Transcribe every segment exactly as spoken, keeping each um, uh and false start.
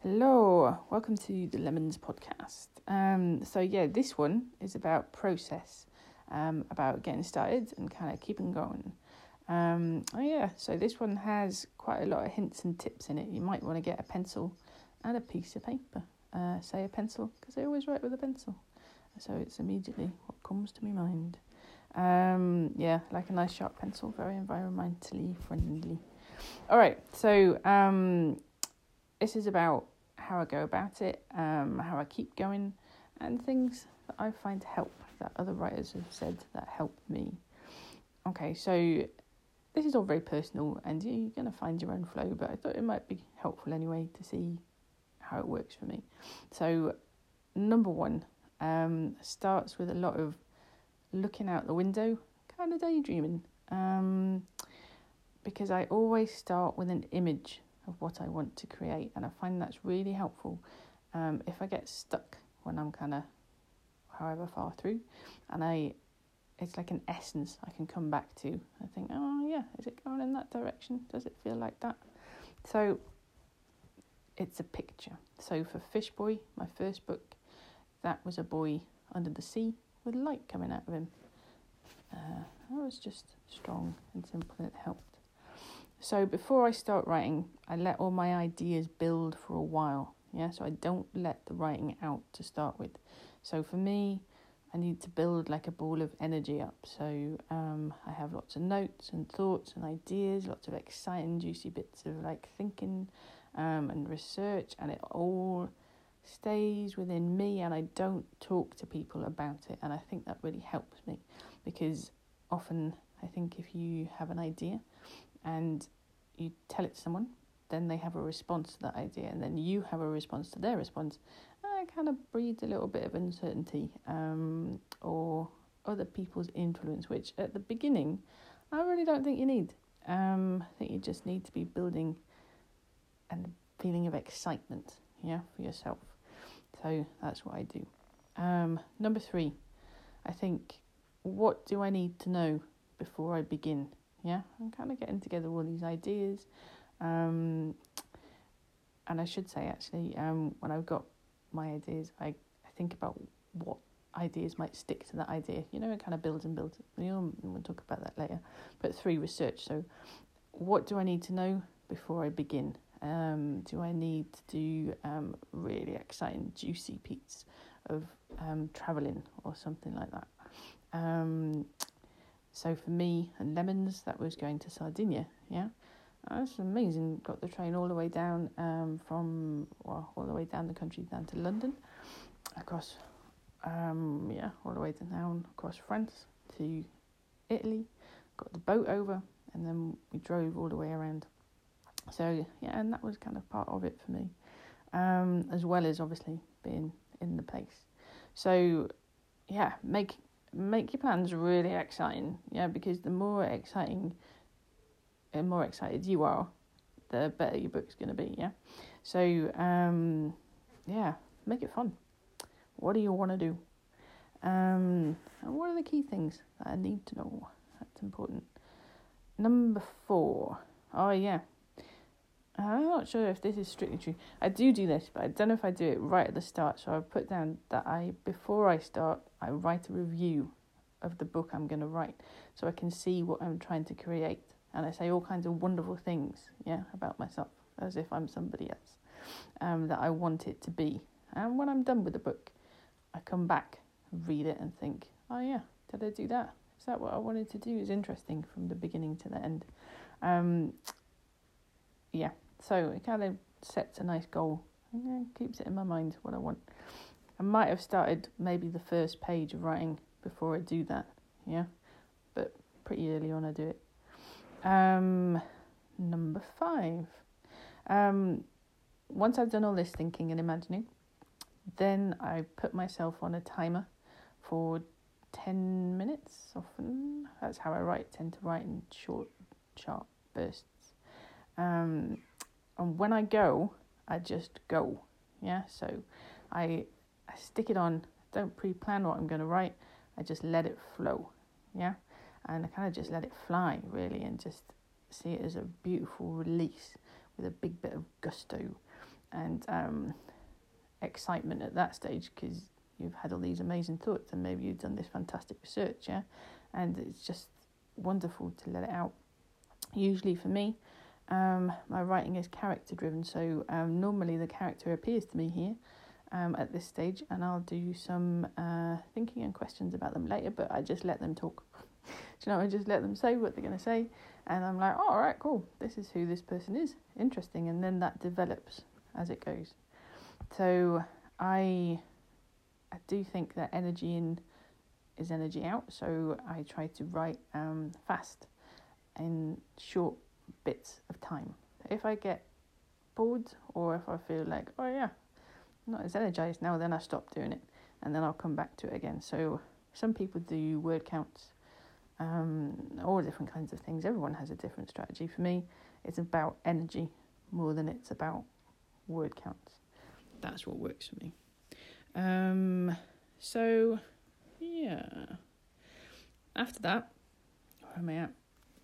Hello, welcome to the Lemons podcast. Um, so yeah, this one is about process, um, about getting started and kind of keeping going. Um, oh yeah, so this one has quite a lot of hints and tips in it. You might want to get a pencil and a piece of paper. Uh, say a pencil, because I always write with a pencil. So it's immediately what comes to my mind. Um, yeah, like a nice sharp pencil, very environmentally friendly. All right, so um, this is about how I go about it, um, how I keep going, and things that I find help, that other writers have said that help me. Okay, so this is all very personal, and you're going to find your own flow, but I thought it might be helpful anyway to see how it works for me. So, number one, um, starts with a lot of looking out the window, kind of daydreaming, um, because I always start with an image of what I want to create, and I find that's really helpful. Um, if I get stuck when I'm kind of however far through, and I, it's like an essence I can come back to. I think, oh yeah, is it going in that direction? Does it feel like that? So it's a picture. So for Fish Boy, my first book, that was a boy under the sea with light coming out of him. Uh, that was just strong and simple, and it helped. So before I start writing, I let all my ideas build for a while, yeah? So I don't let the writing out to start with. So for me, I need to build like a ball of energy up. So um, I have lots of notes and thoughts and ideas, lots of exciting, juicy bits of like thinking um, and research, and it all stays within me, and I don't talk to people about it. And I think that really helps me, because often I think if you have an idea and you tell it to someone, then they have a response to that idea, and then you have a response to their response. And it kind of breeds a little bit of uncertainty um, or other people's influence, which at the beginning, I really don't think you need. Um, I think you just need to be building a feeling of excitement, yeah, for yourself. So that's what I do. Um, number three, I think, what do I need to know before I begin? Yeah, I'm kind of getting together all these ideas. Um, and I should say, actually, um, when I've got my ideas, I, I think about what ideas might stick to that idea. You know, it kind of builds and builds. We'll, we'll talk about that later. But three, research. So what do I need to know before I begin? Um, do I need to do um, really exciting, juicy bits of um, travelling or something like that? Um So for me and Lemons, that was going to Sardinia, yeah. That's amazing. Got the train all the way down um, from, well, all the way down the country, down to London, across, um, yeah, all the way down across France to Italy. Got the boat over, and then we drove all the way around. So, yeah, and that was kind of part of it for me, um, as well as obviously being in the place. So, yeah, make... Make your plans really exciting, yeah, because the more exciting and more excited you are, the better your book's going to be, yeah. So, um, yeah, make it fun. What do you want to do? Um, and what are the key things that I need to know? That's important. Number four. Oh, yeah. I'm not sure if this is strictly true. I do do this, but I don't know if I do it right at the start. So I've put down that I, before I start, I write a review of the book I'm going to write, so I can see what I'm trying to create. And I say all kinds of wonderful things, yeah, about myself, as if I'm somebody else, um, that I want it to be. And when I'm done with the book, I come back, read it, and think, oh yeah, did I do that? Is that what I wanted to do? Is interesting from the beginning to the end. Um, yeah. So it kind of sets a nice goal and yeah, keeps it in my mind what I want. I might have started maybe the first page of writing before I do that, yeah, but pretty early on I do it. Um, number five. Um, once I've done all this thinking and imagining, then I put myself on a timer for ten minutes often. That's how I write. I tend to write in short, sharp bursts. Um, and when I go, I just go. Yeah, so I I stick it on. Don't pre-plan what I'm going to write. I just let it flow. Yeah, and I kind of just let it fly really, and just see it as a beautiful release with a big bit of gusto. and um, excitement at that stage, because you've had all these amazing thoughts and maybe you've done this fantastic research, yeah, and it's just wonderful to let it out. Usually for me, um, my writing is character driven, so um, normally the character appears to me here um, at this stage, and I'll do some uh, thinking and questions about them later, but I just let them talk. Do you know, I just let them say what they're going to say, and I'm like, oh, all right, cool, this is who this person is, interesting, and then that develops as it goes. So I, I do think that energy in is energy out, so I try to write um, fast in short bits of time. If I get bored, or if I feel like, oh yeah, I'm not as energized now, then I stop doing it, and then I'll come back to it again. So some people do word counts, um, all different kinds of things. Everyone has a different strategy. For me, it's about energy more than it's about word counts. That's what works for me. Um, so yeah. After that, where am I at?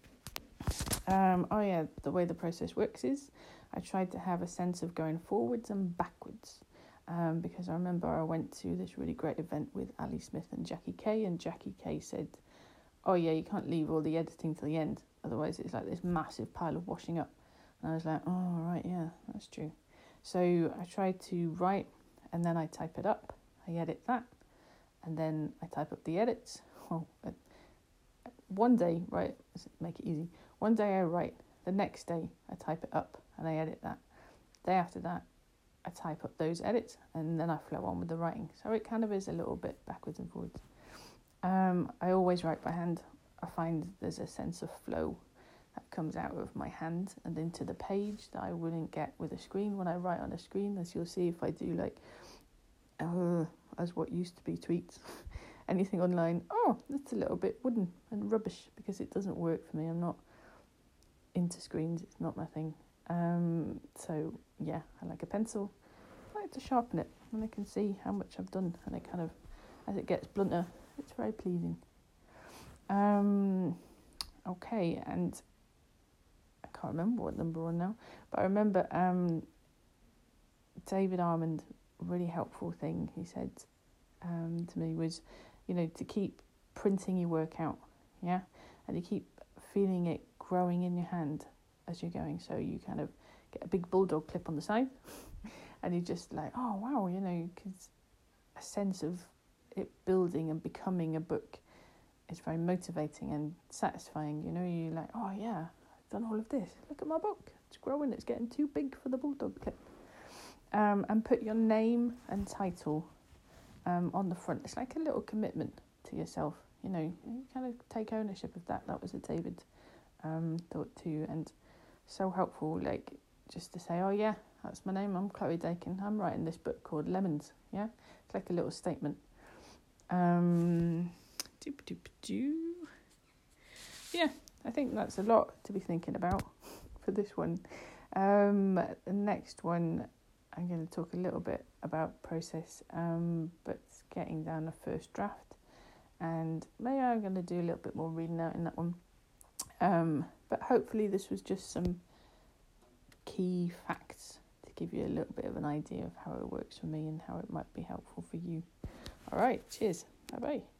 Um, oh yeah, the way the process works is I tried to have a sense of going forwards and backwards, um, because I remember I went to this really great event with Ali Smith and Jackie Kay, and Jackie Kay said, oh yeah, you can't leave all the editing till the end, otherwise it's like this massive pile of washing up. And I was like, oh right, yeah, that's true. So I tried to write, and then I type it up, I edit that, and then I type up the edits. Well, one day, right, let's make it easy. One day I write, the next day I type it up and I edit that. Day after that, I type up those edits, and then I flow on with the writing. So it kind of is a little bit backwards and forwards. Um, I always write by hand. I find there's a sense of flow that comes out of my hand and into the page that I wouldn't get with a screen. When I write on a screen, as you'll see, if I do like, uh, as what used to be tweets, anything online, oh, it's a little bit wooden and rubbish, because it doesn't work for me. I'm not into screens, it's not my thing. Um, so yeah, I like a pencil. I like to sharpen it, and I can see how much I've done, and it kind of, as it gets blunter, it's very pleasing. Um, okay, and I can't remember what number we're on now, but I remember um, David Armand, really helpful thing he said um, to me was, you know, to keep printing your work out, yeah, and you keep feeling it growing in your hand as you're going. So you kind of get a big bulldog clip on the side, and you're just like, oh wow, you know, because a sense of it building and becoming a book is very motivating and satisfying. You know, you're like, oh yeah, I've done all of this. Look at my book, it's growing. It's getting too big for the bulldog clip. Um, and put your name and title um, on the front. It's like a little commitment to yourself. You know, you kind of take ownership of that. That was a David um, thought too, and so helpful. Like just to say, oh yeah, that's my name. I'm Chloe Dakin. I'm writing this book called Lemons. Yeah, it's like a little statement. Um, yeah, I think that's a lot to be thinking about for this one. Um, the next one, I'm going to talk a little bit about process, um, but getting down the first draft, and maybe I'm going to do a little bit more reading out in that one. Um, but hopefully this was just some key facts to give you a little bit of an idea of how it works for me and how it might be helpful for you. All right, cheers. Bye-bye.